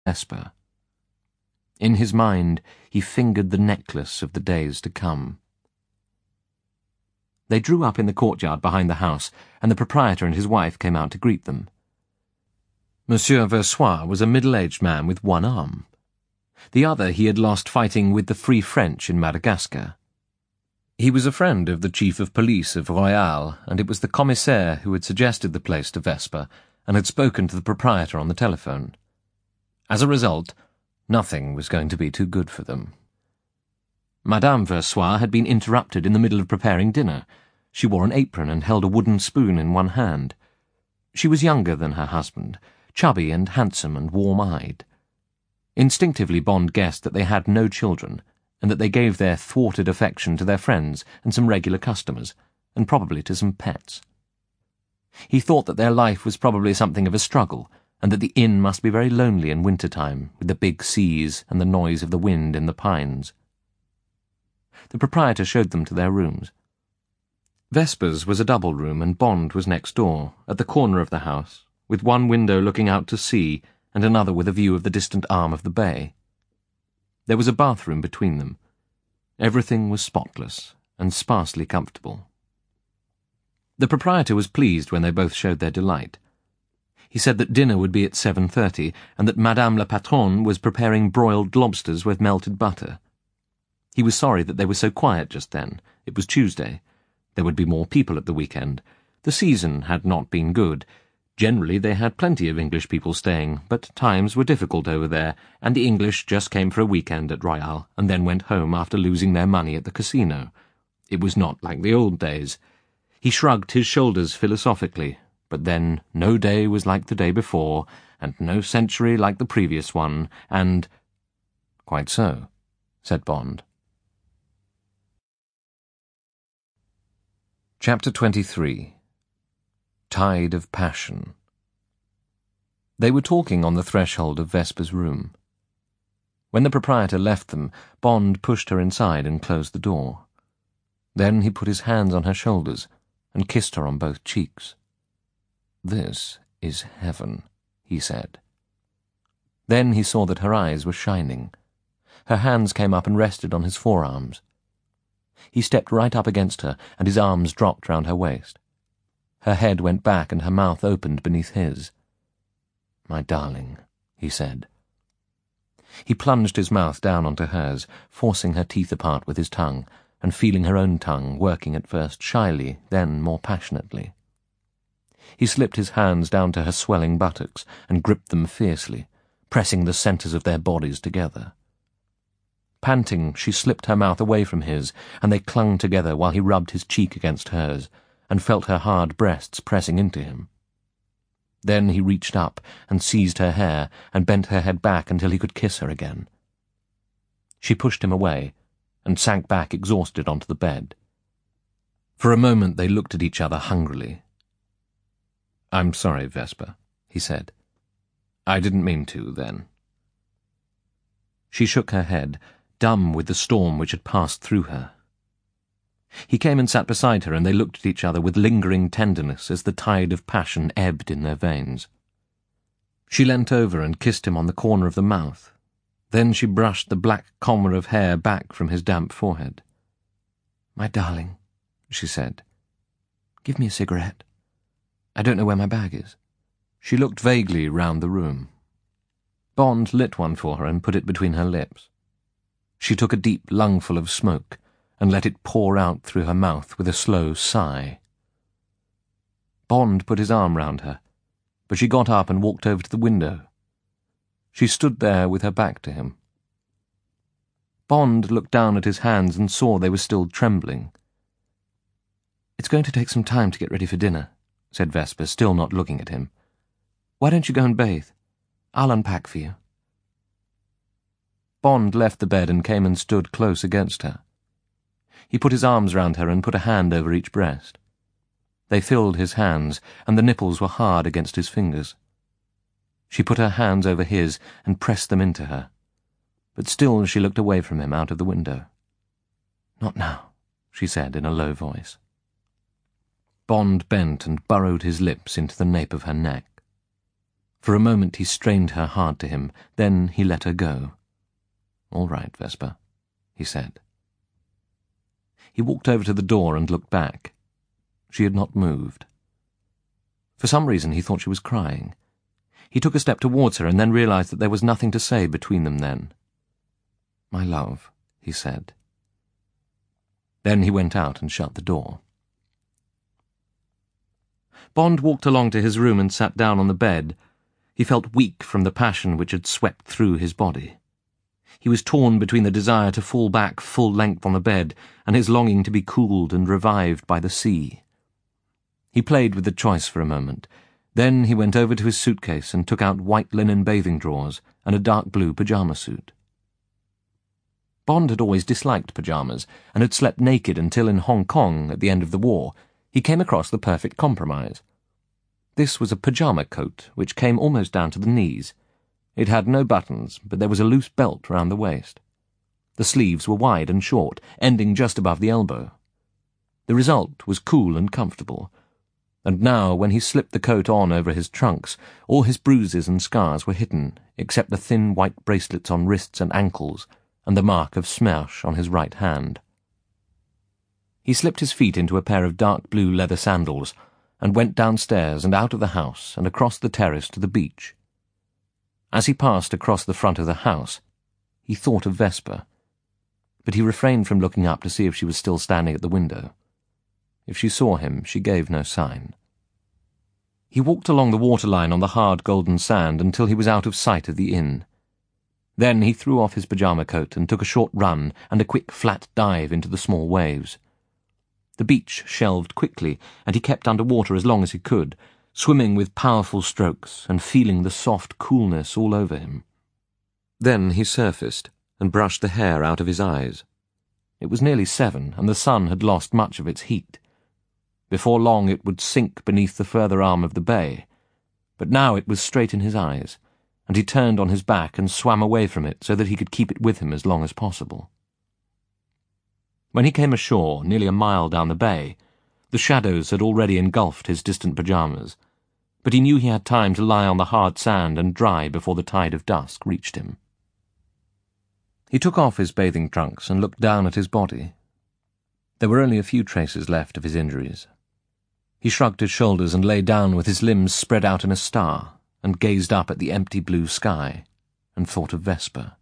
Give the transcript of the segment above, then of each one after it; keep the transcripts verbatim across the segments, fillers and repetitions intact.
Vesper. In his mind, he fingered the necklace of the days to come. They drew up in the courtyard behind the house, and the proprietor and his wife came out to greet them. Monsieur Versoix was a middle-aged man with one arm. The other he had lost fighting with the Free French in Madagascar. He was a friend of the chief of police of Royal, and it was the commissaire who had suggested the place to Vesper and had spoken to the proprietor on the telephone. As a result, nothing was going to be too good for them. Madame Versoix had been interrupted in the middle of preparing dinner. She wore an apron and held a wooden spoon in one hand. She was younger than her husband, chubby and handsome and warm-eyed. Instinctively Bond guessed that they had no children, and that they gave their thwarted affection to their friends and some regular customers, and probably to some pets. He thought that their life was probably something of a struggle, and that the inn must be very lonely in winter-time, with the big seas and the noise of the wind in the pines. The proprietor showed them to their rooms. Vesper's was a double room, and Bond was next door, at the corner of the house, with one window looking out to sea and another with a view of the distant arm of the bay. There was a bathroom between them. Everything was spotless and sparsely comfortable. The proprietor was pleased when they both showed their delight. He said that dinner would be at seven thirty, and that Madame la Patronne was preparing broiled lobsters with melted butter. He was sorry that they were so quiet just then. It was Tuesday. There would be more people at the weekend. The season had not been good. Generally they had plenty of English people staying, but times were difficult over there, and the English just came for a weekend at Royal and then went home after losing their money at the casino. It was not like the old days. He shrugged his shoulders philosophically, but then no day was like the day before, and no century like the previous one, and— "Quite so," said Bond. Chapter twenty-three. Tide of Passion. They were talking on the threshold of Vesper's room. When the proprietor left them, Bond pushed her inside and closed the door. Then he put his hands on her shoulders and kissed her on both cheeks. "This is heaven," he said. Then he saw that her eyes were shining. Her hands came up and rested on his forearms. He stepped right up against her, and his arms dropped round her waist. Her head went back and her mouth opened beneath his. "My darling," he said. He plunged his mouth down onto hers, forcing her teeth apart with his tongue, and feeling her own tongue working at first shyly, then more passionately. He slipped his hands down to her swelling buttocks and gripped them fiercely, pressing the centres of their bodies together. Panting, she slipped her mouth away from his, and they clung together while he rubbed his cheek against hers, and felt her hard breasts pressing into him. Then he reached up and seized her hair and bent her head back until he could kiss her again. She pushed him away and sank back exhausted onto the bed. For a moment they looked at each other hungrily. "I'm sorry, Vesper," he said. "I didn't mean to, then." She shook her head, dumb with the storm which had passed through her. He came and sat beside her, and they looked at each other with lingering tenderness as the tide of passion ebbed in their veins. She leant over and kissed him on the corner of the mouth. Then she brushed the black comber of hair back from his damp forehead. "My darling," she said, "give me a cigarette. I don't know where my bag is." She looked vaguely round the room. Bond lit one for her and put it between her lips. She took a deep lungful of smoke and let it pour out through her mouth with a slow sigh. Bond put his arm round her, but she got up and walked over to the window. She stood there with her back to him. Bond looked down at his hands and saw they were still trembling. "It's going to take some time to get ready for dinner," said Vesper, still not looking at him. "Why don't you go and bathe? I'll unpack for you." Bond left the bed and came and stood close against her. He put his arms round her and put a hand over each breast. They filled his hands, and the nipples were hard against his fingers. She put her hands over his and pressed them into her, but still she looked away from him out of the window. "Not now," she said in a low voice. Bond bent and burrowed his lips into the nape of her neck. For a moment he strained her hard to him, then he let her go. "All right, Vesper," he said. He walked over to the door and looked back. She had not moved. For some reason he thought she was crying. He took a step towards her and then realized that there was nothing to say between them then. "My love," he said. Then he went out and shut the door. Bond walked along to his room and sat down on the bed. He felt weak from the passion which had swept through his body. He was torn between the desire to fall back full length on the bed and his longing to be cooled and revived by the sea. He played with the choice for a moment. Then he went over to his suitcase and took out white linen bathing drawers and a dark blue pyjama suit. Bond had always disliked pyjamas and had slept naked until in Hong Kong at the end of the war he came across the perfect compromise. This was a pyjama coat which came almost down to the knees. It had no buttons, but there was a loose belt round the waist. The sleeves were wide and short, ending just above the elbow. The result was cool and comfortable, and now, when he slipped the coat on over his trunks, all his bruises and scars were hidden, except the thin white bracelets on wrists and ankles, and the mark of smash on his right hand. He slipped his feet into a pair of dark blue leather sandals, and went downstairs and out of the house and across the terrace to the beach. As he passed across the front of the house, he thought of Vesper, but he refrained from looking up to see if she was still standing at the window. If she saw him, she gave no sign. He walked along the waterline on the hard golden sand until he was out of sight of the inn. Then he threw off his pyjama coat and took a short run and a quick flat dive into the small waves. The beach shelved quickly, and he kept under water as long as he could, swimming with powerful strokes and feeling the soft coolness all over him. Then he surfaced and brushed the hair out of his eyes. It was nearly seven, and the sun had lost much of its heat. Before long it would sink beneath the further arm of the bay, but now it was straight in his eyes, and he turned on his back and swam away from it so that he could keep it with him as long as possible. When he came ashore, nearly a mile down the bay, the shadows had already engulfed his distant pyjamas, but he knew he had time to lie on the hard sand and dry before the tide of dusk reached him. He took off his bathing trunks and looked down at his body. There were only a few traces left of his injuries. He shrugged his shoulders and lay down with his limbs spread out in a star, and gazed up at the empty blue sky, and thought of Vesper.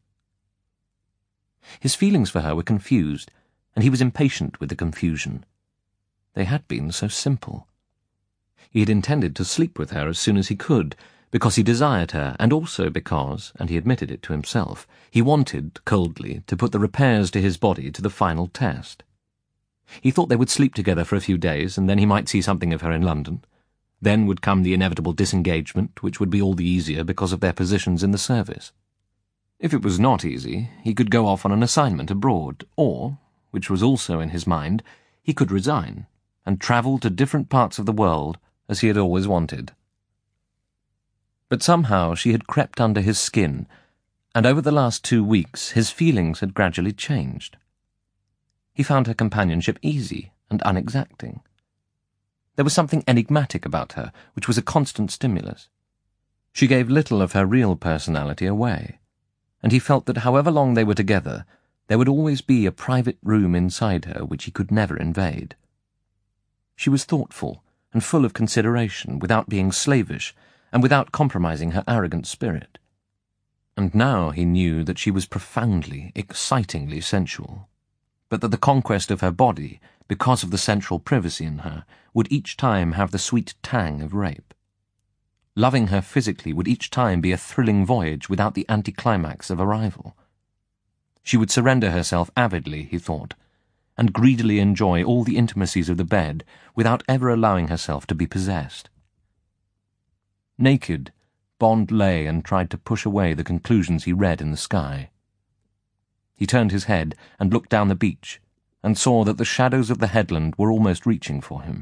His feelings for her were confused, and he was impatient with the confusion. They had been so simple. He had intended to sleep with her as soon as he could, because he desired her, and also because, and he admitted it to himself, he wanted, coldly, to put the repairs to his body to the final test. He thought they would sleep together for a few days, and then he might see something of her in London. Then would come the inevitable disengagement, which would be all the easier because of their positions in the service. If it was not easy, he could go off on an assignment abroad, or, which was also in his mind, he could resign, and travel to different parts of the world as he had always wanted. But somehow she had crept under his skin, and over the last two weeks his feelings had gradually changed. He found her companionship easy and unexacting. There was something enigmatic about her, which was a constant stimulus. She gave little of her real personality away, and he felt that however long they were together, there would always be a private room inside her which he could never invade. She was thoughtful and full of consideration, without being slavish, and without compromising her arrogant spirit. And now he knew that she was profoundly, excitingly sensual, but that the conquest of her body, because of the central privacy in her, would each time have the sweet tang of rape. Loving her physically would each time be a thrilling voyage without the anticlimax of arrival. She would surrender herself avidly, he thought, and greedily enjoy all the intimacies of the bed without ever allowing herself to be possessed. Naked, Bond lay and tried to push away the conclusions he read in the sky. He turned his head and looked down the beach, and saw that the shadows of the headland were almost reaching for him.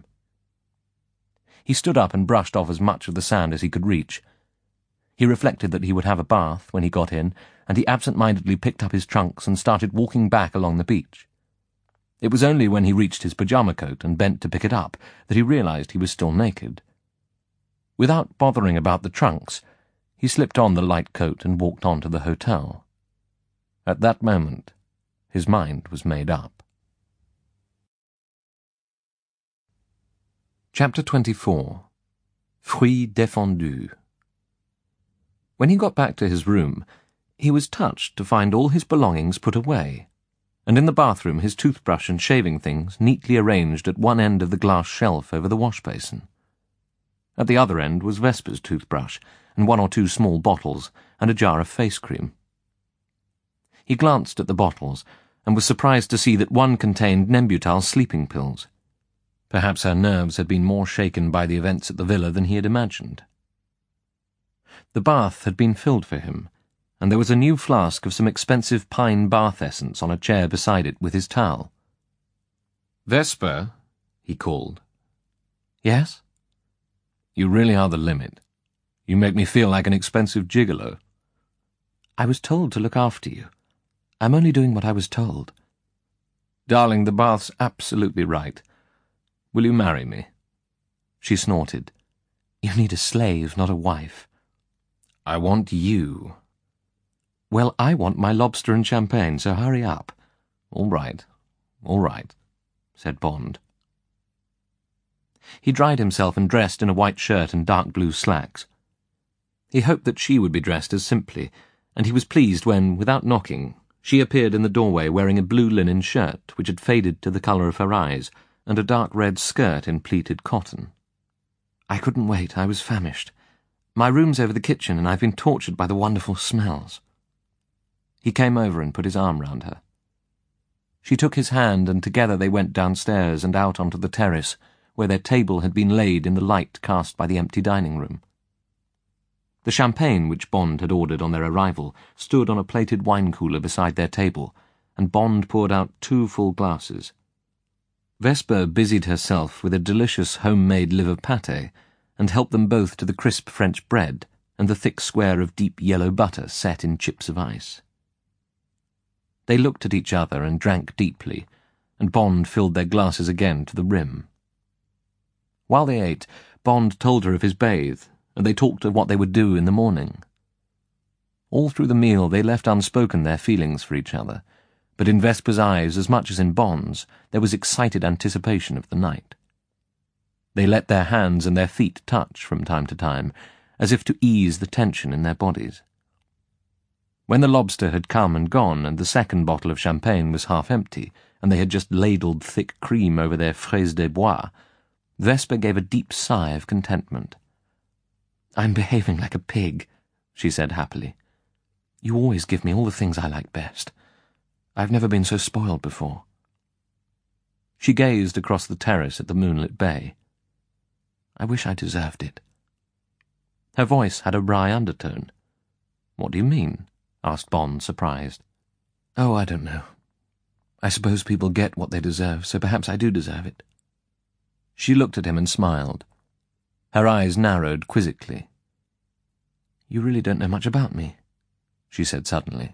He stood up and brushed off as much of the sand as he could reach. He reflected that he would have a bath when he got in, and he absent-mindedly picked up his trunks and started walking back along the beach. It was only when he reached his pyjama coat and bent to pick it up that he realized he was still naked. Without bothering about the trunks, He slipped on the light coat and walked on to the hotel. At that moment, his mind was made up. Chapter twenty-four. Fruits défendus. When he got back to his room, he was touched to find all his belongings put away, and in the bathroom his toothbrush and shaving things neatly arranged at one end of the glass shelf over the wash-basin. At the other end was Vesper's toothbrush, and one or two small bottles, and a jar of face cream. He glanced at the bottles, and was surprised to see that one contained Nembutal sleeping pills. Perhaps her nerves had been more shaken by the events at the villa than he had imagined. The bath had been filled for him, and there was a new flask of some expensive pine bath essence on a chair beside it with his towel. "Vesper," he called. "Yes?" "You really are the limit. You make me feel like an expensive gigolo." "I was told to look after you. I'm only doing what I was told." "Darling, the bath's absolutely right. Will you marry me?" She snorted. "You need a slave, not a wife." "I want you." "Well, I want my lobster and champagne, so hurry up." "All right, all right," said Bond. He dried himself and dressed in a white shirt and dark blue slacks. He hoped that she would be dressed as simply, and he was pleased when, without knocking, she appeared in the doorway wearing a blue linen shirt which had faded to the colour of her eyes, and a dark red skirt in pleated cotton. "I couldn't wait, I was famished. My room's over the kitchen, and I've been tortured by the wonderful smells." He came over and put his arm round her. She took his hand, and together they went downstairs and out onto the terrace, where their table had been laid in the light cast by the empty dining room. The champagne which Bond had ordered on their arrival stood on a plated wine cooler beside their table, and Bond poured out two full glasses. Vesper busied herself with a delicious homemade liver pâté, and helped them both to the crisp French bread and the thick square of deep yellow butter set in chips of ice. They looked at each other and drank deeply, and Bond filled their glasses again to the rim. While they ate, Bond told her of his bathe, and they talked of what they would do in the morning. All through the meal they left unspoken their feelings for each other, but in Vesper's eyes, as much as in Bond's, there was excited anticipation of the night. They let their hands and their feet touch from time to time, as if to ease the tension in their bodies. When the lobster had come and gone, and the second bottle of champagne was half empty, and they had just ladled thick cream over their fraises des bois, Vesper gave a deep sigh of contentment. "I'm behaving like a pig," she said happily. "You always give me all the things I like best. I've never been so spoiled before." She gazed across the terrace at the moonlit bay. "I wish I deserved it." Her voice had a wry undertone. "What do you mean?" asked Bond, surprised. "Oh, I don't know. I suppose people get what they deserve, so perhaps I do deserve it." She looked at him and smiled. Her eyes narrowed quizzically. "You really don't know much about me," she said suddenly.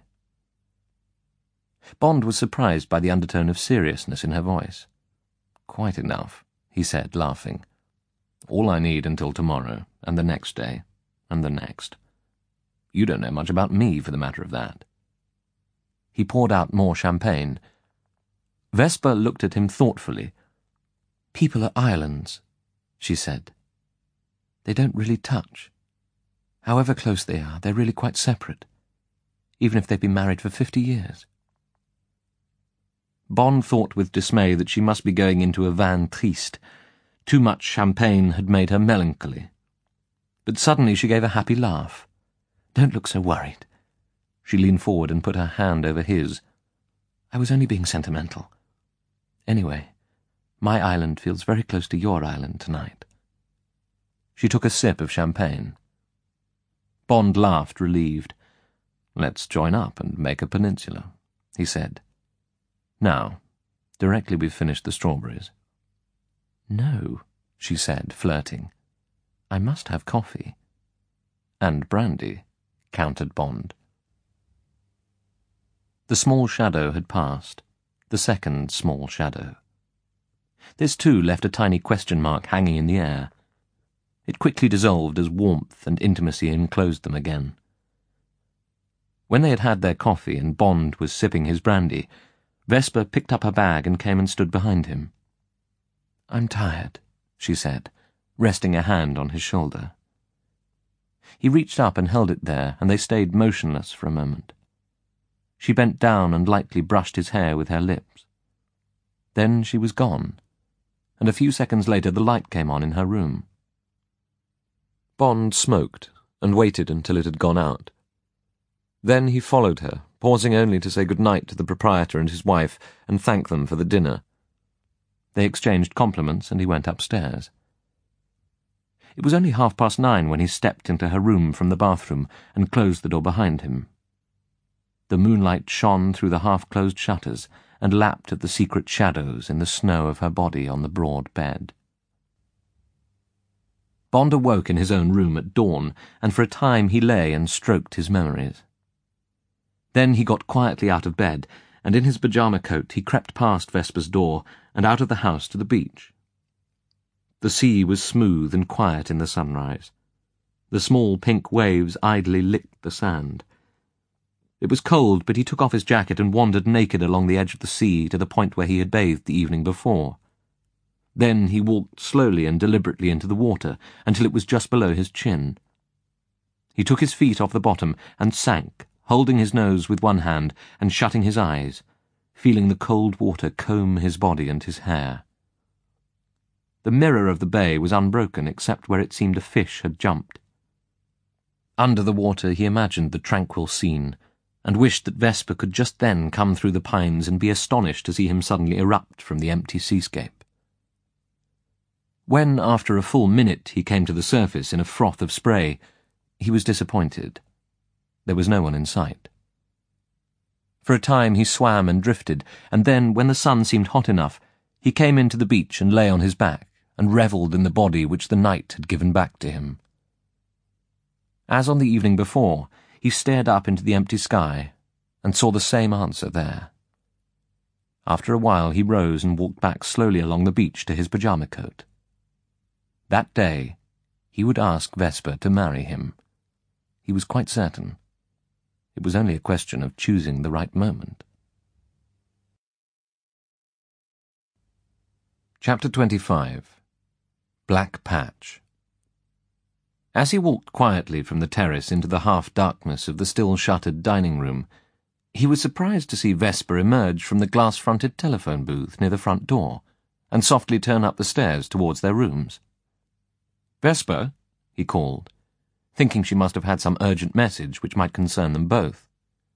Bond was surprised by the undertone of seriousness in her voice. "Quite enough," he said, laughing. "All I need until tomorrow, and the next day, and the next. You don't know much about me, for the matter of that." He poured out more champagne. Vesper looked at him thoughtfully. "People are islands," she said. "They don't really touch. However close they are, they're really quite separate, even if they've been married for fifty years. Bond thought with dismay that she must be going into a vin triste. Too much champagne had made her melancholy. But suddenly she gave a happy laugh. "Don't look so worried." She leaned forward and put her hand over his. "I was only being sentimental. Anyway, my island feels very close to your island tonight." She took a sip of champagne. Bond laughed, relieved. "Let's join up and make a peninsula," he said. "Now, directly we've finished the strawberries." "No," she said, flirting. "I must have coffee." "And brandy," countered Bond. The small shadow had passed, the second small shadow. This too left a tiny question mark hanging in the air. It quickly dissolved as warmth and intimacy enclosed them again. When they had had their coffee and Bond was sipping his brandy, Vesper picked up her bag and came and stood behind him. "I'm tired," she said, resting a hand on his shoulder. He reached up and held it there, and they stayed motionless for a moment. She bent down and lightly brushed his hair with her lips. Then she was gone, and a few seconds later the light came on in her room. Bond smoked and waited until it had gone out. Then he followed her, pausing only to say good-night to the proprietor and his wife and thank them for the dinner. They exchanged compliments and he went upstairs. It was only half past nine when he stepped into her room from the bathroom and closed the door behind him. The moonlight shone through the half-closed shutters and lapped at the secret shadows in the snow of her body on the broad bed. Bond awoke in his own room at dawn, and for a time he lay and stroked his memories. Then he got quietly out of bed, and in his pyjama coat he crept past Vesper's door and out of the house to the beach. The sea was smooth and quiet in the sunrise. The small pink waves idly licked the sand. It was cold, but he took off his jacket and wandered naked along the edge of the sea to the point where he had bathed the evening before. Then he walked slowly and deliberately into the water until it was just below his chin. He took his feet off the bottom and sank, holding his nose with one hand and shutting his eyes, feeling the cold water comb his body and his hair. The mirror of the bay was unbroken except where it seemed a fish had jumped. Under the water he imagined the tranquil scene, and wished that Vesper could just then come through the pines and be astonished to see him suddenly erupt from the empty seascape. When, after a full minute, he came to the surface in a froth of spray, he was disappointed. There was no one in sight. For a time he swam and drifted, and then, when the sun seemed hot enough, he came into the beach and lay on his back, and revelled in the body which the night had given back to him. As on the evening before, he stared up into the empty sky, and saw the same answer there. After a while he rose and walked back slowly along the beach to his pyjama coat. That day he would ask Vesper to marry him. He was quite certain. It was only a question of choosing the right moment. Chapter twenty-five. Black Patch. As he walked quietly from the terrace into the half-darkness of the still-shuttered dining-room, he was surprised to see Vesper emerge from the glass-fronted telephone booth near the front door and softly turn up the stairs towards their rooms. "Vesper," he called, thinking she must have had some urgent message which might concern them both.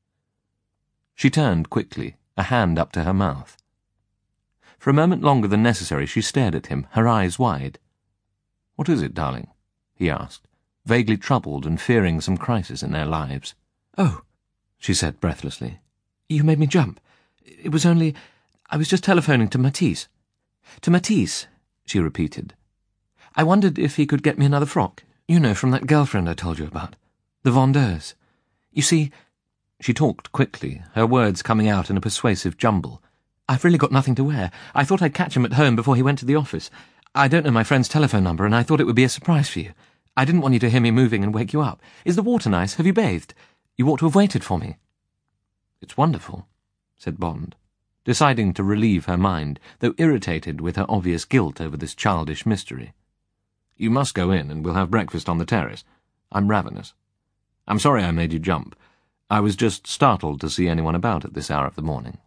She turned quickly, a hand up to her mouth. For a moment longer than necessary she stared at him, her eyes wide. "What is it, darling?" he asked, vaguely troubled and fearing some crisis in their lives. "Oh," she said breathlessly, "you made me jump. It was only... I was just telephoning to Matisse." "To Matisse," she repeated. "I wondered if he could get me another frock. You know, from that girlfriend I told you about. The vendeuse. You see..." She talked quickly, her words coming out in a persuasive jumble. "I've really got nothing to wear. I thought I'd catch him at home before he went to the office. I don't know my friend's telephone number, and I thought it would be a surprise for you. I didn't want you to hear me moving and wake you up. Is the water nice? Have you bathed? You ought to have waited for me." "It's wonderful," said Bond, deciding to relieve her mind, though irritated with her obvious guilt over this childish mystery. "You must go in, and we'll have breakfast on the terrace. I'm ravenous. I'm sorry I made you jump. I was just startled to see anyone about at this hour of the morning."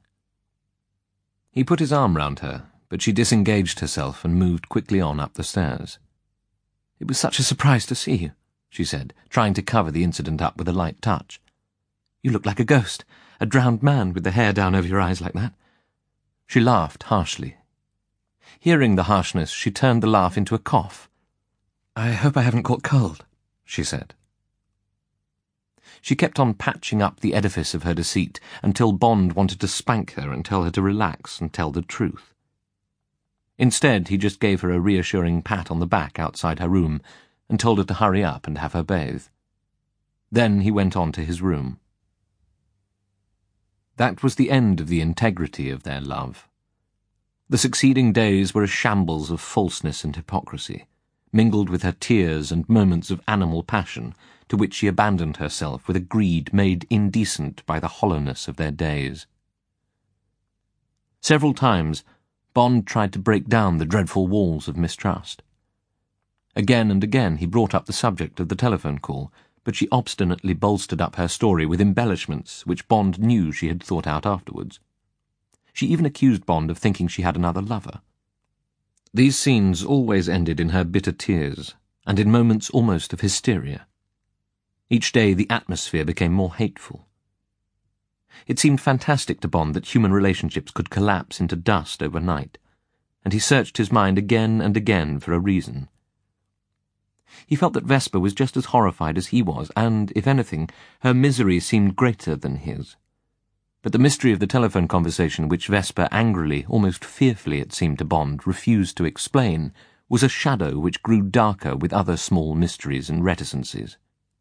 He put his arm round her, but she disengaged herself and moved quickly on up the stairs. "It was such a surprise to see you," she said, trying to cover the incident up with a light touch. "You look like a ghost, a drowned man with the hair down over your eyes like that." She laughed harshly. Hearing the harshness, she turned the laugh into a cough. "I hope I haven't caught cold," she said. She kept on patching up the edifice of her deceit until Bond wanted to spank her and tell her to relax and tell the truth. Instead, he just gave her a reassuring pat on the back outside her room and told her to hurry up and have her bathe. Then he went on to his room. That was the end of the integrity of their love. The succeeding days were a shambles of falseness and hypocrisy, mingled with her tears and moments of animal passion, to which she abandoned herself with a greed made indecent by the hollowness of their days. Several times, Bond tried to break down the dreadful walls of mistrust. Again and again he brought up the subject of the telephone call, but she obstinately bolstered up her story with embellishments which Bond knew she had thought out afterwards. She even accused Bond of thinking she had another lover. These scenes always ended in her bitter tears, and in moments almost of hysteria. Each day the atmosphere became more hateful. It seemed fantastic to Bond that human relationships could collapse into dust overnight, and he searched his mind again and again for a reason. He felt that Vesper was just as horrified as he was, and, if anything, her misery seemed greater than his. But the mystery of the telephone conversation which Vesper angrily, almost fearfully it seemed to Bond, refused to explain, was a shadow which grew darker with other small mysteries and reticences.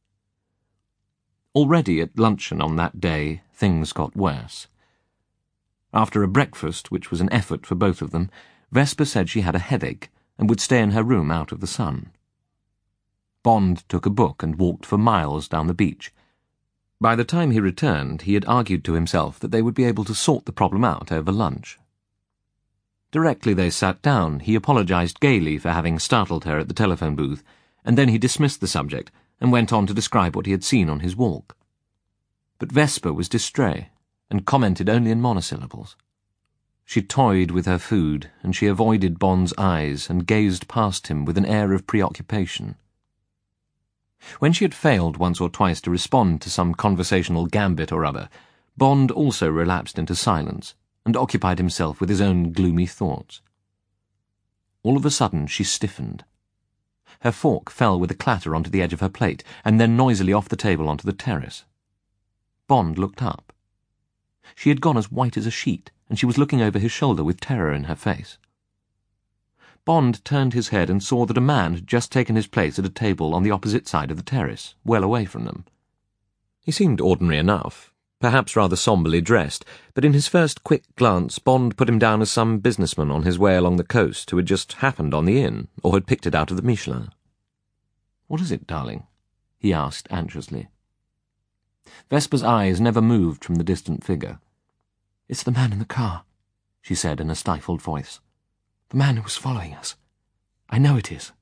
Already at luncheon on that day, things got worse. After a breakfast, which was an effort for both of them, Vesper said she had a headache and would stay in her room out of the sun. Bond took a book and walked for miles down the beach. By the time he returned, he had argued to himself that they would be able to sort the problem out over lunch. Directly they sat down, he apologized gaily for having startled her at the telephone booth, and then he dismissed the subject and went on to describe what he had seen on his walk. But Vesper was distrait, and commented only in monosyllables. She toyed with her food, and she avoided Bond's eyes and gazed past him with an air of preoccupation. When she had failed once or twice to respond to some conversational gambit or other, Bond also relapsed into silence, and occupied himself with his own gloomy thoughts. All of a sudden she stiffened. Her fork fell with a clatter onto the edge of her plate, and then noisily off the table onto the terrace. Bond looked up. She had gone as white as a sheet, and she was looking over his shoulder with terror in her face. Bond turned his head and saw that a man had just taken his place at a table on the opposite side of the terrace, well away from them. He seemed ordinary enough, perhaps rather sombrely dressed, but in his first quick glance Bond put him down as some businessman on his way along the coast who had just happened on the inn, or had picked it out of the Michelin. "What is it, darling?" he asked anxiously. Vesper's eyes never moved from the distant figure. "It's the man in the car," she said in a stifled voice. "The man who was following us. I know it is."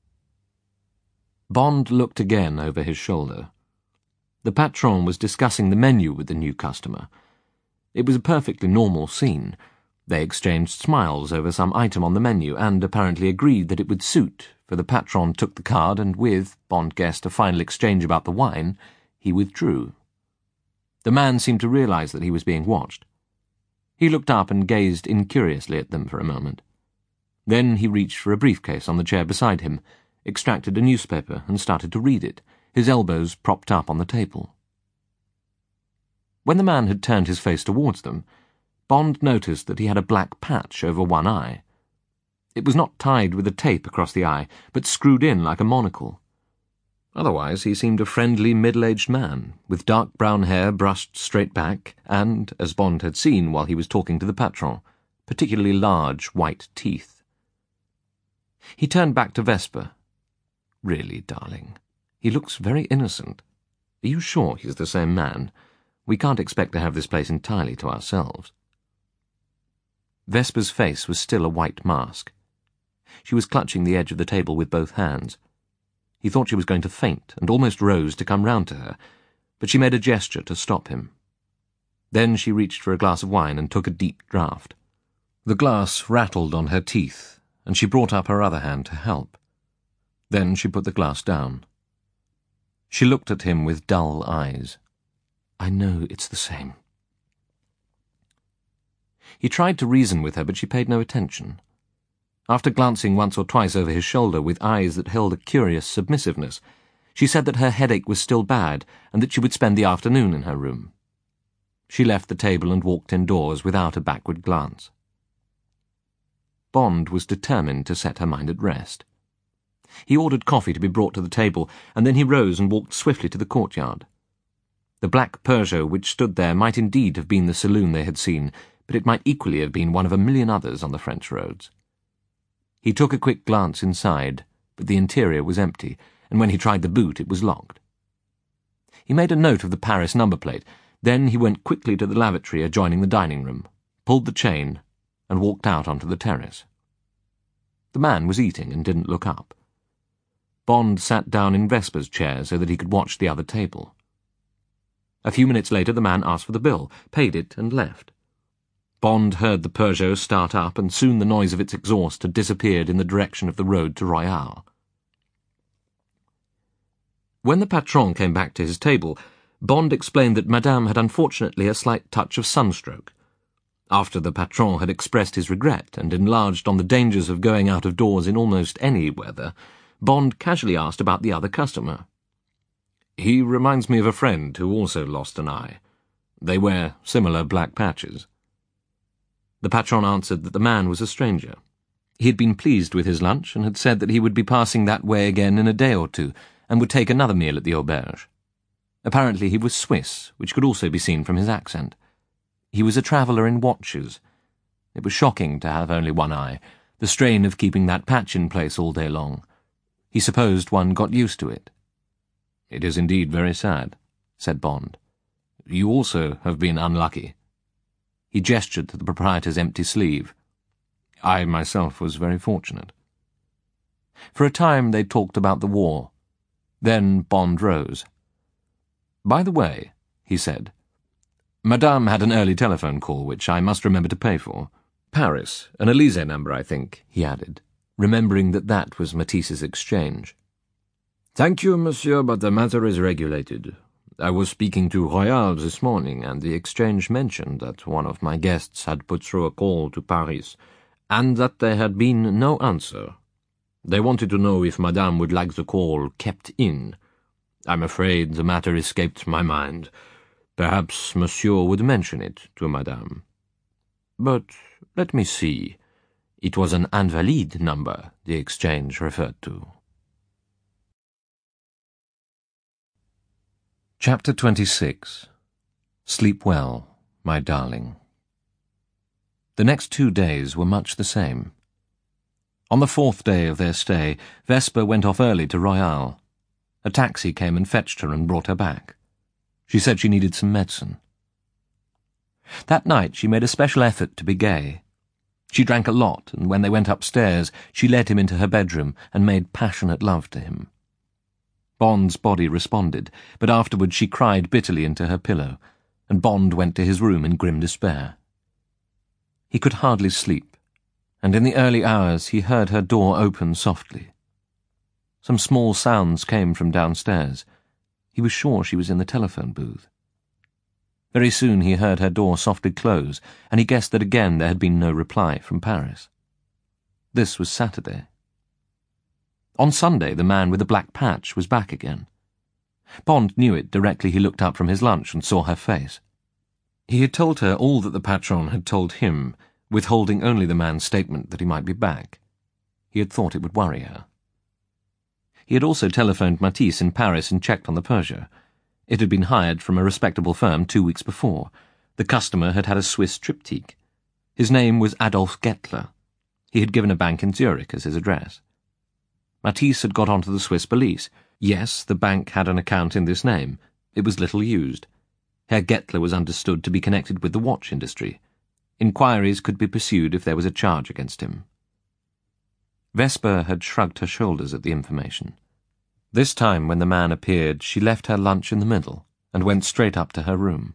Bond looked again over his shoulder. The patron was discussing the menu with the new customer. It was a perfectly normal scene. They exchanged smiles over some item on the menu, and apparently agreed that it would suit, for the patron took the card and with, Bond guessed, a final exchange about the wine, he withdrew. The man seemed to realize that he was being watched. He looked up and gazed incuriously at them for a moment. Then he reached for a briefcase on the chair beside him, extracted a newspaper and started to read it, his elbows propped up on the table. When the man had turned his face towards them, Bond noticed that he had a black patch over one eye. It was not tied with a tape across the eye, but screwed in like a monocle. Otherwise he seemed a friendly middle-aged man, with dark brown hair brushed straight back, and, as Bond had seen while he was talking to the patron, particularly large white teeth. He turned back to Vesper. "Really, darling, he looks very innocent. Are you sure he's the same man? We can't expect to have this place entirely to ourselves." Vesper's face was still a white mask. She was clutching the edge of the table with both hands. He thought she was going to faint, and almost rose to come round to her, but she made a gesture to stop him. Then she reached for a glass of wine and took a deep draught. The glass rattled on her teeth, and she brought up her other hand to help. Then she put the glass down. She looked at him with dull eyes. "I know it's the same." He tried to reason with her, but she paid no attention. After glancing once or twice over his shoulder with eyes that held a curious submissiveness, she said that her headache was still bad and that she would spend the afternoon in her room. She left the table and walked indoors without a backward glance. Bond was determined to set her mind at rest. He ordered coffee to be brought to the table, and then he rose and walked swiftly to the courtyard. The black Peugeot which stood there might indeed have been the saloon they had seen, but it might equally have been one of a million others on the French roads. He took a quick glance inside, but the interior was empty, and when he tried the boot it was locked. He made a note of the Paris number plate. Then he went quickly to the lavatory adjoining the dining room, pulled the chain, and walked out onto the terrace. The man was eating and didn't look up. Bond sat down in Vesper's chair so that he could watch the other table. A few minutes later the man asked for the bill, paid it, and left. Bond heard the Peugeot start up, and soon the noise of its exhaust had disappeared in the direction of the road to Royale. When the patron came back to his table, Bond explained that Madame had unfortunately a slight touch of sunstroke. After the patron had expressed his regret and enlarged on the dangers of going out of doors in almost any weather, Bond casually asked about the other customer. "He reminds me of a friend who also lost an eye. They wear similar black patches." The patron answered that the man was a stranger. He had been pleased with his lunch and had said that he would be passing that way again in a day or two and would take another meal at the auberge. Apparently he was Swiss, which could also be seen from his accent. He was a traveller in watches. It was shocking to have only one eye, the strain of keeping that patch in place all day long. He supposed one got used to it. "It is indeed very sad," said Bond. "You also have been unlucky." He gestured to the proprietor's empty sleeve. "I myself was very fortunate." For a time they talked about the war. Then Bond rose. "By the way," he said, "Madame had an early telephone call which I must remember to pay for. Paris, an Élysée number, I think," he added, remembering that that was Matisse's exchange. "Thank you, monsieur, but the matter is regulated. I was speaking to Royale this morning, and the exchange mentioned that one of my guests had put through a call to Paris, and that there had been no answer. They wanted to know if Madame would like the call kept in. I'm afraid the matter escaped my mind. Perhaps monsieur would mention it to Madame. But let me see. It was an Invalides number the exchange referred to." Chapter twenty-six. Sleep well, my darling. The next two days were much the same. On the fourth day of their stay, Vesper went off early to Royale. A taxi came and fetched her and brought her back. She said she needed some medicine. That night she made a special effort to be gay. She drank a lot, and when they went upstairs, she led him into her bedroom and made passionate love to him. Bond's body responded, but afterwards she cried bitterly into her pillow, and Bond went to his room in grim despair. He could hardly sleep, and in the early hours he heard her door open softly. Some small sounds came from downstairs. He was sure she was in the telephone booth. Very soon he heard her door softly close, and he guessed that again there had been no reply from Paris. This was Saturday. On Sunday the man with the black patch was back again. Bond knew it directly he looked up from his lunch and saw her face. He had told her all that the patron had told him, withholding only the man's statement that he might be back. He had thought it would worry her. He had also telephoned Matisse in Paris and checked on the Peugeot. It had been hired from a respectable firm two weeks before. The customer had had a Swiss triptyque. His name was Adolf Gettler. He had given a bank in Zurich as his address. Matisse had got onto the Swiss police. Yes, the bank had an account in this name. It was little used. Herr Gettler was understood to be connected with the watch industry. Inquiries could be pursued if there was a charge against him. Vesper had shrugged her shoulders at the information. This time, when the man appeared, she left her lunch in the middle and went straight up to her room.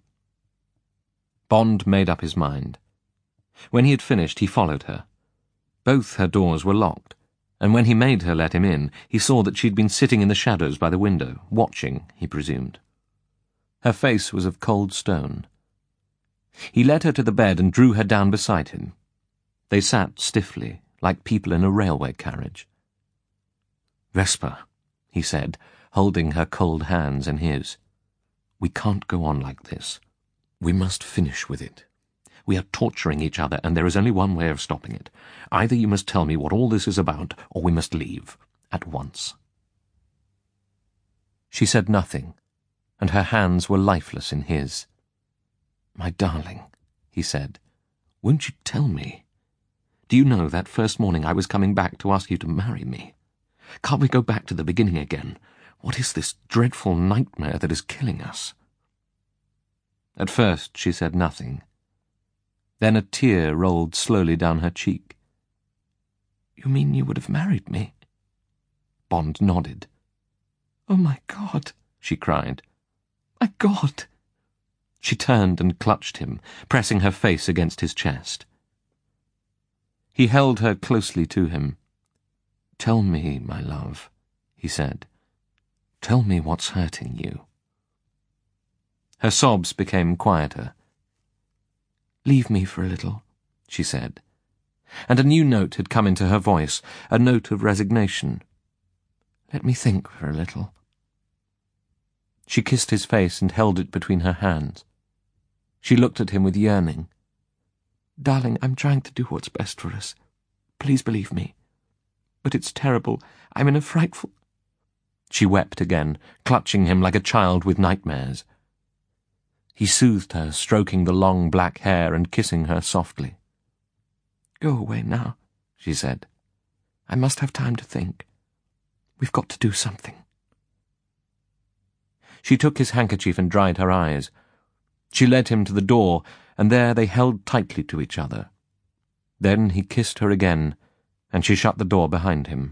Bond made up his mind. When he had finished, he followed her. Both her doors were locked, and when he made her let him in, he saw that she had been sitting in the shadows by the window, watching, he presumed. Her face was of cold stone. He led her to the bed and drew her down beside him. They sat stiffly, like people in a railway carriage. "Vesper," he said, holding her cold hands in his, "we can't go on like this. We must finish with it. We are torturing each other, and there is only one way of stopping it. Either you must tell me what all this is about, or we must leave, at once." She said nothing, and her hands were lifeless in his. "My darling," he said, "won't you tell me? Do you know that first morning I was coming back to ask you to marry me? Can't we go back to the beginning again? What is this dreadful nightmare that is killing us?" At first she said nothing. Then a tear rolled slowly down her cheek. "You mean you would have married me?" Bond nodded. "Oh, my God," she cried. "My God!" She turned and clutched him, pressing her face against his chest. He held her closely to him. "Tell me, my love," he said. "Tell me what's hurting you." Her sobs became quieter. "Leave me for a little," she said, and a new note had come into her voice, a note of resignation. "Let me think for a little." She kissed his face and held it between her hands. She looked at him with yearning. "Darling, I'm trying to do what's best for us. Please believe me. But it's terrible. I'm in a frightful—" She wept again, clutching him like a child with nightmares. He soothed her, stroking the long black hair and kissing her softly. "Go away now," she said. "I must have time to think. We've got to do something." She took his handkerchief and dried her eyes. She led him to the door, and there they held tightly to each other. Then he kissed her again, and she shut the door behind him.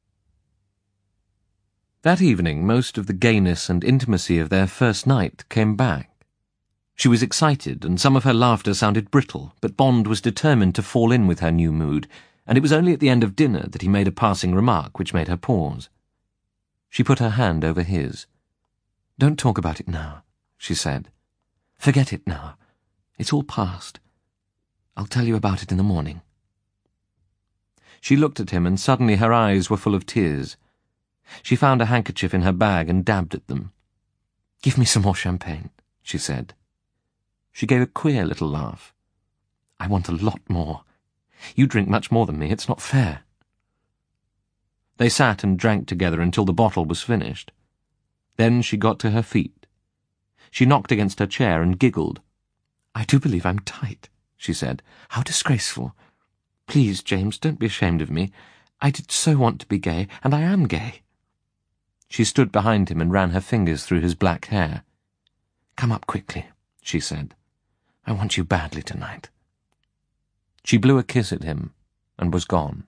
That evening most of the gayness and intimacy of their first night came back. She was excited, and some of her laughter sounded brittle, but Bond was determined to fall in with her new mood, and it was only at the end of dinner that he made a passing remark which made her pause. She put her hand over his. "Don't talk about it now," she said. "Forget it now. It's all past. I'll tell you about it in the morning." She looked at him, and suddenly her eyes were full of tears. She found a handkerchief in her bag and dabbed at them. "Give me some more champagne," she said. She gave a queer little laugh. "I want a lot more. You drink much more than me. It's not fair." They sat and drank together until the bottle was finished. Then she got to her feet. She knocked against her chair and giggled. "I do believe I'm tight," she said. "How disgraceful. Please, James, don't be ashamed of me. I did so want to be gay, and I am gay." She stood behind him and ran her fingers through his black hair. "Come up quickly," she said. "I want you badly tonight." She blew a kiss at him and was gone.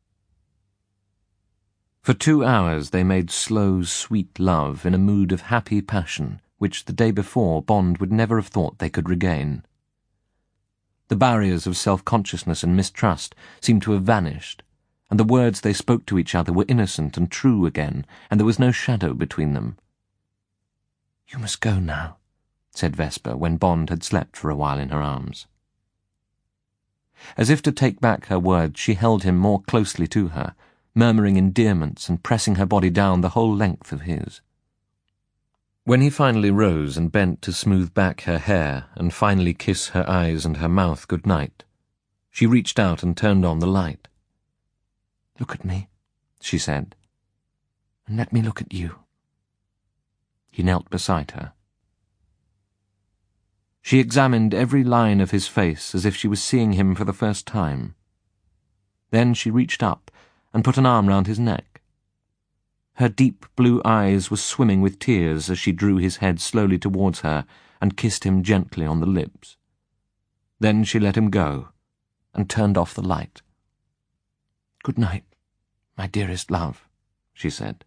For two hours they made slow, sweet love in a mood of happy passion which the day before Bond would never have thought they could regain. The barriers of self-consciousness and mistrust seemed to have vanished, and the words they spoke to each other were innocent and true again, and there was no shadow between them. "You must go now," said Vesper when Bond had slept for a while in her arms. As if to take back her words, she held him more closely to her, murmuring endearments and pressing her body down the whole length of his. When he finally rose and bent to smooth back her hair and finally kiss her eyes and her mouth good night, she reached out and turned on the light. "Look at me," she said, "and let me look at you." He knelt beside her. She examined every line of his face as if she was seeing him for the first time. Then she reached up and put an arm round his neck. Her deep blue eyes were swimming with tears as she drew his head slowly towards her and kissed him gently on the lips. Then she let him go and turned off the light. "Good night, my dearest love," she said.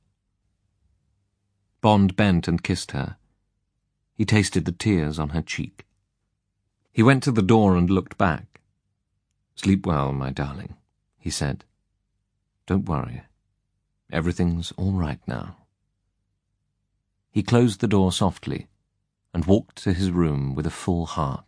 Bond bent and kissed her. He tasted the tears on her cheek. He went to the door and looked back. "Sleep well, my darling," he said. "Don't worry. Everything's all right now." He closed the door softly and walked to his room with a full heart.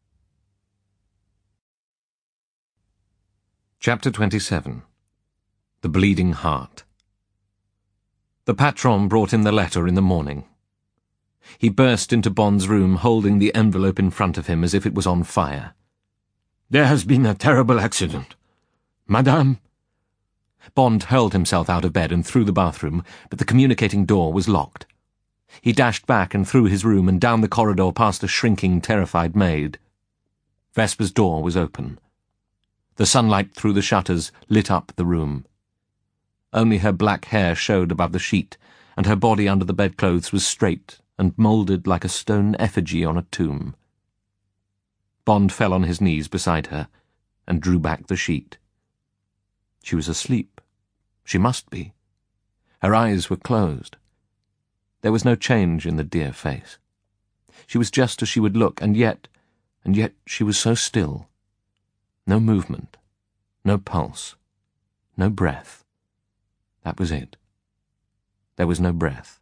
Chapter twenty-seven. The Bleeding Heart. The patron brought in the letter in the morning. He burst into Bond's room, holding the envelope in front of him as if it was on fire. "There has been a terrible accident. Madame—" Bond hurled himself out of bed and through the bathroom, but the communicating door was locked. He dashed back and through his room and down the corridor past a shrinking, terrified maid. Vesper's door was open. The sunlight through the shutters lit up the room. Only her black hair showed above the sheet, and her body under the bedclothes was straight and moulded like a stone effigy on a tomb. Bond fell on his knees beside her and drew back the sheet. She was asleep. She must be. Her eyes were closed. There was no change in the dear face. She was just as she would look, and yet, and yet she was so still. No movement, no pulse, no breath. That was it. There was no breath.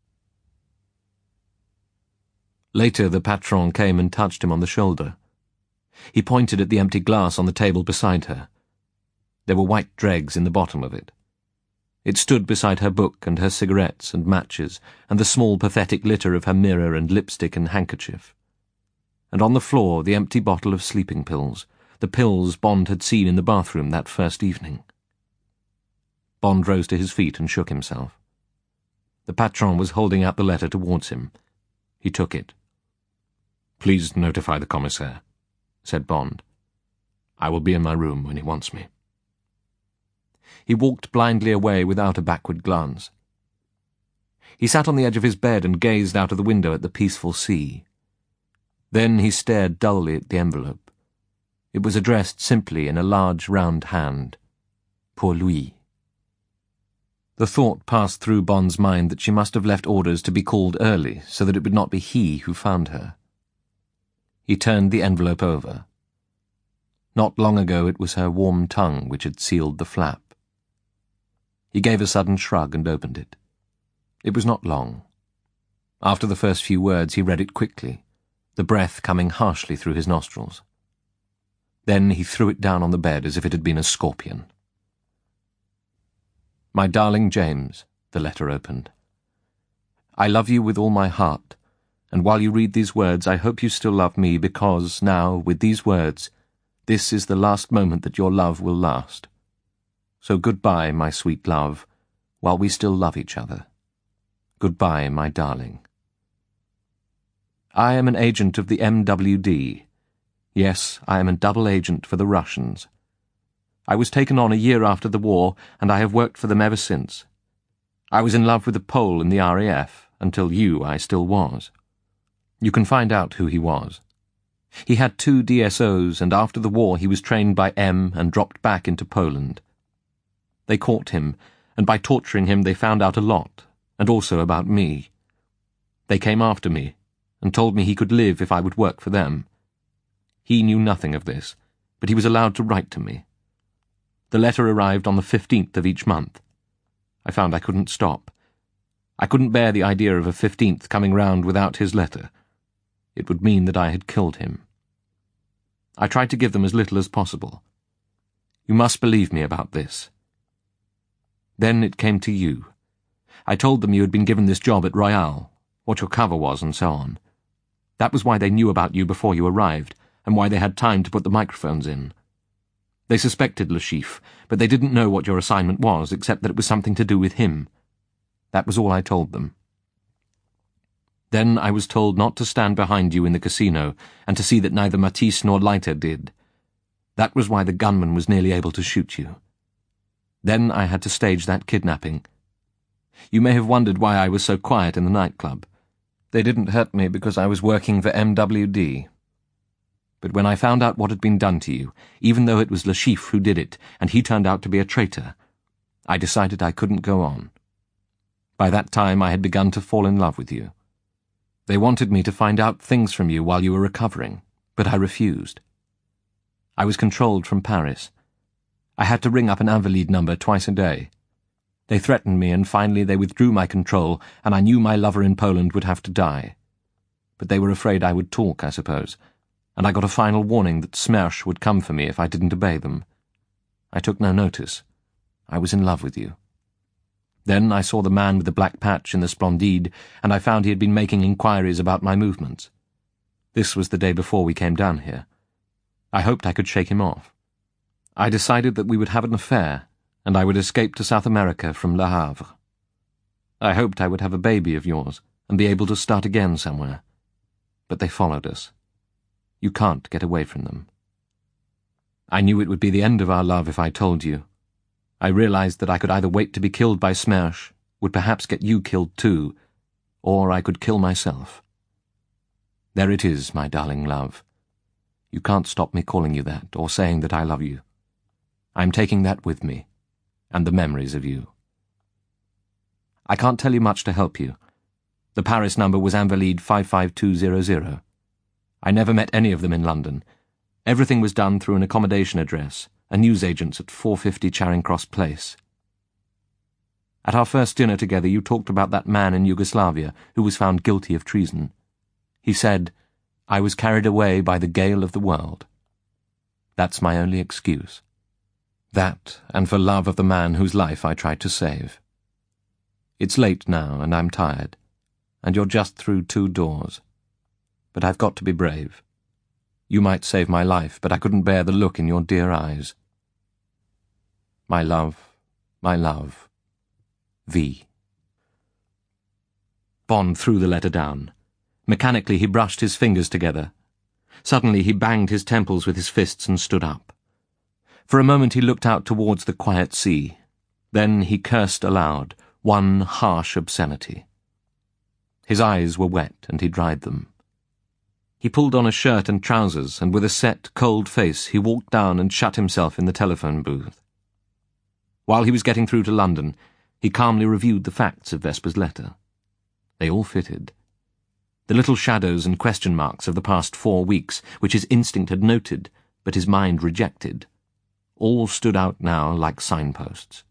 Later the patron came and touched him on the shoulder. He pointed at the empty glass on the table beside her. There were white dregs in the bottom of it. It stood beside her book and her cigarettes and matches and the small pathetic litter of her mirror and lipstick and handkerchief. And on the floor the empty bottle of sleeping pills, the pills Bond had seen in the bathroom that first evening. Bond rose to his feet and shook himself. The patron was holding out the letter towards him. He took it. "Please notify the commissaire," said Bond. "I will be in my room when he wants me." He walked blindly away without a backward glance. He sat on the edge of his bed and gazed out of the window at the peaceful sea. Then he stared dully at the envelope. It was addressed simply in a large round hand. Pour lui. The thought passed through Bond's mind that she must have left orders to be called early so that it would not be he who found her. He turned the envelope over. Not long ago it was her warm tongue which had sealed the flap. He gave a sudden shrug and opened it. It was not long. After the first few words he read it quickly, the breath coming harshly through his nostrils. Then he threw it down on the bed as if it had been a scorpion. "My darling James," the letter opened. "I love you with all my heart, and while you read these words I hope you still love me because, now, with these words, this is the last moment that your love will last. So goodbye, my sweet love, while we still love each other. Goodbye, my darling. I am an agent of the M W D. Yes, I am a double agent for the Russians. I was taken on a year after the war, and I have worked for them ever since. I was in love with a Pole in the R A F, until you I still was. You can find out who he was. He had two D S Os, and after the war he was trained by M and dropped back into Poland. They caught him, and by torturing him they found out a lot, and also about me. They came after me, and told me he could live if I would work for them. He knew nothing of this, but he was allowed to write to me. The letter arrived on the fifteenth of each month. I found I couldn't stop. I couldn't bear the idea of a fifteenth coming round without his letter. It would mean that I had killed him. I tried to give them as little as possible. You must believe me about this. Then it came to you. I told them you had been given this job at Royal, what your cover was and so on. That was why they knew about you before you arrived, and why they had time to put the microphones in. They suspected Le Chiffre, but they didn't know what your assignment was, except that it was something to do with him. That was all I told them. Then I was told not to stand behind you in the casino, and to see that neither Matisse nor Leiter did. That was why the gunman was nearly able to shoot you. Then I had to stage that kidnapping. You may have wondered why I was so quiet in the nightclub. They didn't hurt me because I was working for M W D. But when I found out what had been done to you, even though it was Le Chiffre who did it, and he turned out to be a traitor, I decided I couldn't go on. By that time I had begun to fall in love with you. They wanted me to find out things from you while you were recovering, but I refused. I was controlled from Paris. I had to ring up an Invalide number twice a day. They threatened me, and finally they withdrew my control, and I knew my lover in Poland would have to die. But they were afraid I would talk, I suppose, and I got a final warning that Smersh would come for me if I didn't obey them. I took no notice. I was in love with you. Then I saw the man with the black patch in the Splendide, and I found he had been making inquiries about my movements. This was the day before we came down here. I hoped I could shake him off. I decided that we would have an affair, and I would escape to South America from Le Havre. I hoped I would have a baby of yours, and be able to start again somewhere. But they followed us. You can't get away from them. I knew it would be the end of our love if I told you. I realized that I could either wait to be killed by Smersh, would perhaps get you killed too, or I could kill myself. There it is, my darling love. You can't stop me calling you that, or saying that I love you. I'm taking that with me, and the memories of you. I can't tell you much to help you. The Paris number was Invalides five five two zero zero. I never met any of them in London. Everything was done through an accommodation address, a newsagent's at four fifty Charing Cross Place. At our first dinner together you talked about that man in Yugoslavia who was found guilty of treason. He said, I was carried away by the gale of the world. That's my only excuse. That, and for love of the man whose life I tried to save. It's late now, and I'm tired, and you're just through two doors. But I've got to be brave. You might save my life, but I couldn't bear the look in your dear eyes. My love, my love, V. Bond threw the letter down. Mechanically he brushed his fingers together. Suddenly he banged his temples with his fists and stood up. For a moment he looked out towards the quiet sea. Then he cursed aloud, one harsh obscenity. His eyes were wet, and he dried them. He pulled on a shirt and trousers, and with a set, cold face he walked down and shut himself in the telephone booth. While he was getting through to London, he calmly reviewed the facts of Vesper's letter. They all fitted. The little shadows and question marks of the past four weeks, which his instinct had noted, but his mind rejected, all stood out now like signposts.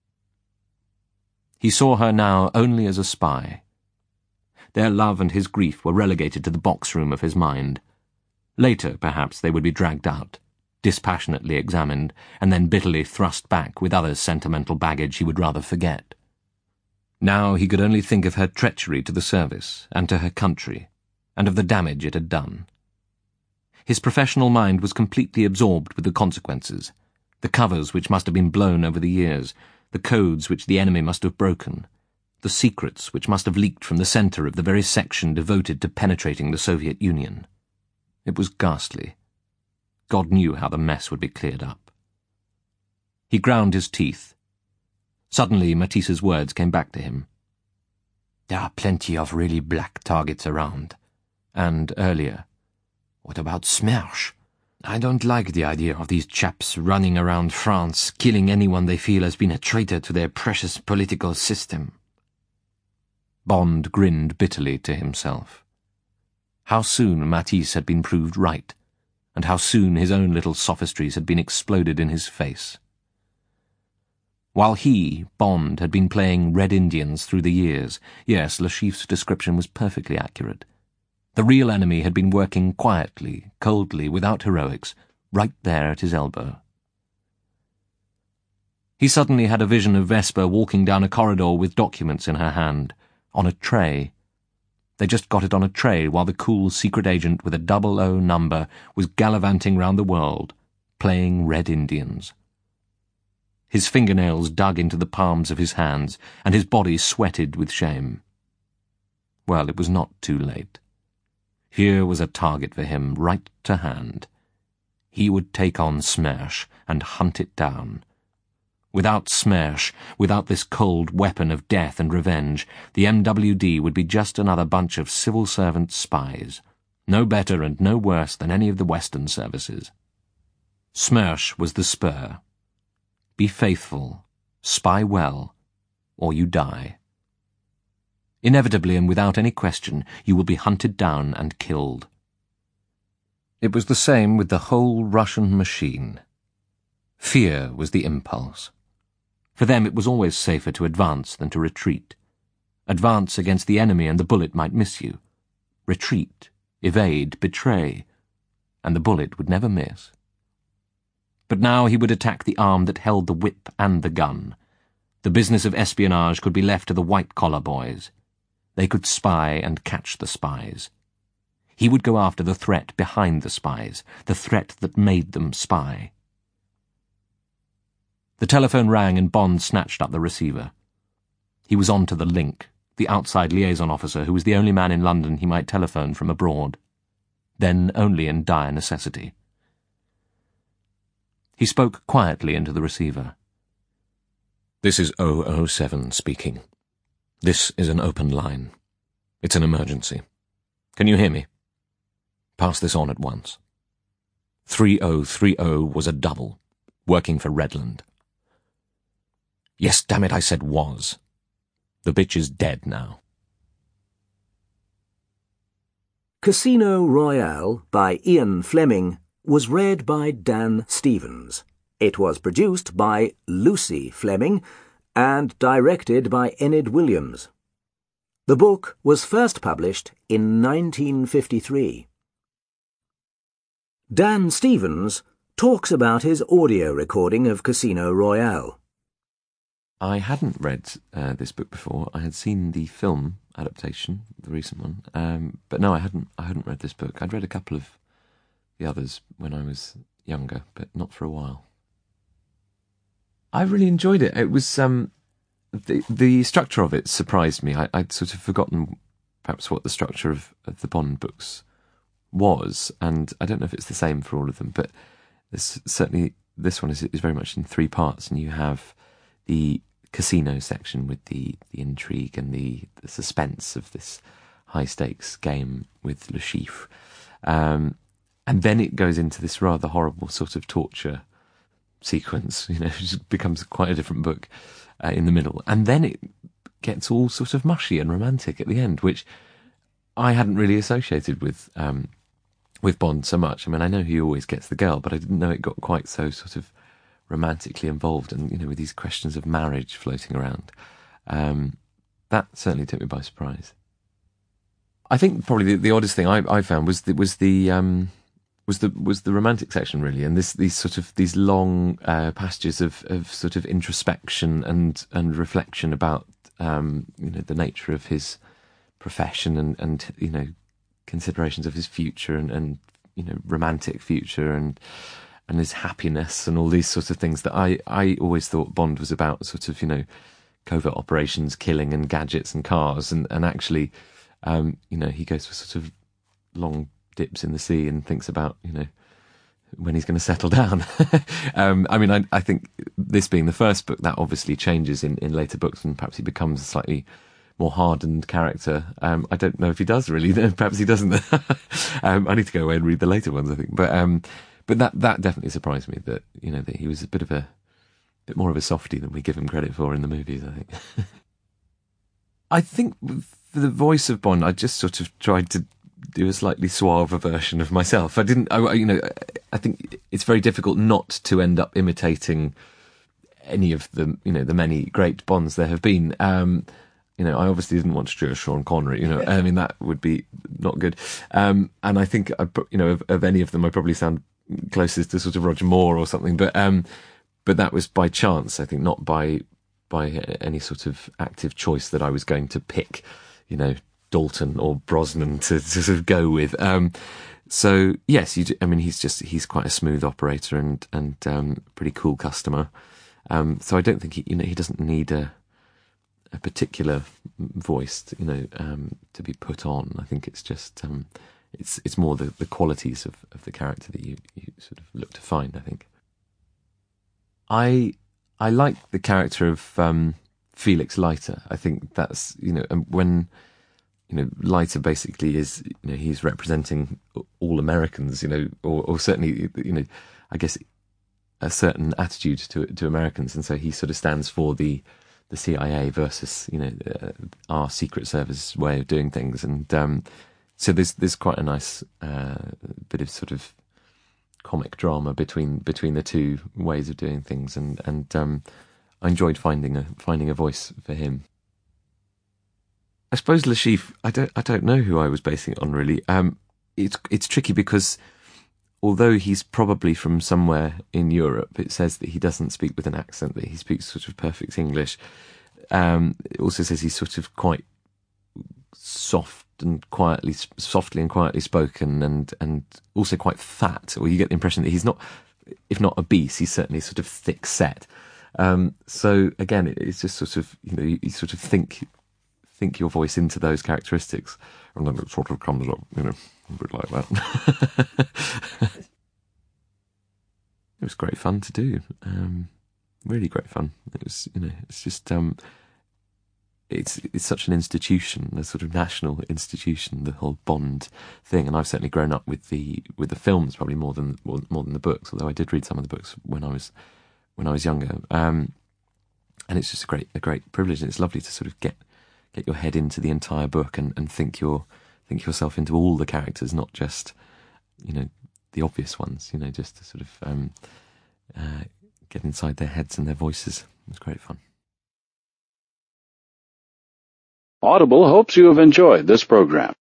He saw her now only as a spy. Their love and his grief were relegated to the box-room of his mind. Later, perhaps, they would be dragged out, dispassionately examined, and then bitterly thrust back with other sentimental baggage he would rather forget. Now he could only think of her treachery to the service and to her country, and of the damage it had done. His professional mind was completely absorbed with the consequences, the covers which must have been blown over the years, the codes which the enemy must have broken, the secrets which must have leaked from the centre of the very section devoted to penetrating the Soviet Union. It was ghastly. God knew how the mess would be cleared up. He ground his teeth. Suddenly Matisse's words came back to him. There are plenty of really black targets around. And earlier, what about Smersh? I don't like the idea of these chaps running around France, killing anyone they feel has been a traitor to their precious political system. Bond grinned bitterly to himself. How soon Matisse had been proved right, and how soon his own little sophistries had been exploded in his face. While he, Bond, had been playing Red Indians through the years, yes, Le Chiffre's description was perfectly accurate. The real enemy had been working quietly, coldly, without heroics, right there at his elbow. He suddenly had a vision of Vesper walking down a corridor with documents in her hand, on a tray. They just got it on a tray while the cool secret agent with a double O number was gallivanting round the world, playing Red Indians. His fingernails dug into the palms of his hands, and his body sweated with shame. Well, it was not too late. Here was a target for him, right to hand. He would take on Smersh and hunt it down. Without Smersh, without this cold weapon of death and revenge, the M W D would be just another bunch of civil servant spies, no better and no worse than any of the Western services. Smersh was the spur. Be faithful, spy well, or you die. Inevitably and without any question, you will be hunted down and killed. It was the same with the whole Russian machine. Fear was the impulse. For them it was always safer to advance than to retreat. Advance against the enemy and the bullet might miss you. Retreat, evade, betray, and the bullet would never miss. But now he would attack the arm that held the whip and the gun. The business of espionage could be left to the white-collar boys. They could spy and catch the spies. He would go after the threat behind the spies, the threat that made them spy. The telephone rang and Bond snatched up the receiver. He was on to the Link, the outside liaison officer who was the only man in London he might telephone from abroad. Then only in dire necessity. He spoke quietly into the receiver. This is oh oh seven speaking. This is an open line. It's an emergency. Can you hear me? Pass this on at once. three oh three oh was a double, working for Redland. Yes, damn it, I said was. The bitch is dead now. Casino Royale by Ian Fleming was read by Dan Stevens. It was produced by Lucy Fleming and directed by Enid Williams. The book was first published in nineteen fifty-three. Dan Stevens talks about his audio recording of Casino Royale. I hadn't read uh, this book before. I had seen the film adaptation, the recent one, um, but no, I hadn't. I hadn't read this book. I'd read a couple of the others when I was younger, but not for a while. I really enjoyed it. It was um, the the structure of it surprised me. I, I'd sort of forgotten perhaps what the structure of, of the Bond books was, and I don't know if it's the same for all of them, but this, certainly this one is is very much in three parts, and you have the casino section with the, the intrigue and the, the suspense of this high-stakes game with Le Chiffre. Um, and then it goes into this rather horrible sort of torture sequence, you know, it just becomes quite a different book uh, in the middle. And then it gets all sort of mushy and romantic at the end, which I hadn't really associated with um, with Bond so much. I mean, I know he always gets the girl, but I didn't know it got quite so sort of romantically involved, and you know, with these questions of marriage floating around. Um, that certainly took me by surprise. I think probably the, the oddest thing I, I found was the, was the um, was the was the romantic section, really, and this these sort of these long uh, passages of, of sort of introspection and and reflection about um, you know, the nature of his profession and and you know, considerations of his future and, and you know, romantic future and. and his happiness and all these sorts of things that I, I always thought Bond was about, sort of, you know, covert operations, killing and gadgets and cars, and, and actually, um, you know, he goes for sort of long dips in the sea and thinks about, you know, when he's going to settle down. um, I mean, I, I think this being the first book, that obviously changes in, in later books, and perhaps he becomes a slightly more hardened character. Um, I don't know if he does really, perhaps he doesn't. um, I need to go away and read the later ones, I think, but... Um, But that, that definitely surprised me, that, you know, that he was a bit of a bit more of a softie than we give him credit for in the movies, I think. I think for the voice of Bond, I just sort of tried to do a slightly suave version of myself. I didn't, I, you know, I think it's very difficult not to end up imitating any of the, you know, the many great Bonds there have been. Um, you know, I obviously didn't want to do a Sean Connery, you know, I mean, that would be not good. Um, and I think, I, you know, of, of any of them, I probably sound closest to sort of Roger Moore or something, but um, but that was by chance, I think, not by by any sort of active choice that I was going to pick, you know, Dalton or Brosnan to, to sort of go with. Um, so yes, you do, I mean, he's just he's quite a smooth operator and and um, pretty cool customer. Um, so I don't think he, you know, he doesn't need a a particular voice, to, you know, um, to be put on. I think it's just. Um, It's it's more the, the qualities of, of the character that you, you sort of look to find, I think. I I like the character of um, Felix Leiter. I think that's, you know, when, you know, Leiter basically is, you know, he's representing all Americans, you know, or, or certainly, you know, I guess a certain attitude to to Americans, and so he sort of stands for the the C I A versus, you know, uh, our Secret Service way of doing things, and um, so there's there's quite a nice uh, bit of sort of comic drama between between the two ways of doing things, and and um, I enjoyed finding a finding a voice for him. I suppose Le Chiffre, I don't I don't know who I was basing it on, really. Um, it's it's tricky because although he's probably from somewhere in Europe, it says that he doesn't speak with an accent, that he speaks sort of perfect English. Um, it also says he's sort of quite soft and quietly, softly and quietly spoken, and, and also quite fat, or you get the impression that he's not, if not obese, he's certainly sort of thick set. Um, so again, it, it's just sort of, you know, you, you sort of think, think your voice into those characteristics, and then it sort of comes up, you know, a bit like that. It was great fun to do. Um, really great fun. It was, you know, it's just um, it's it's such an institution, a sort of national institution, the whole Bond thing. And I've certainly grown up with the with the films probably more than more, more than the books. Although I did read some of the books when I was when I was younger. Um, and it's just a great a great privilege. And it's lovely to sort of get get your head into the entire book and, and think your think yourself into all the characters, not just, you know, the obvious ones. You know, just to sort of um, uh, get inside their heads and their voices. It was great fun. Audible hopes you have enjoyed this program.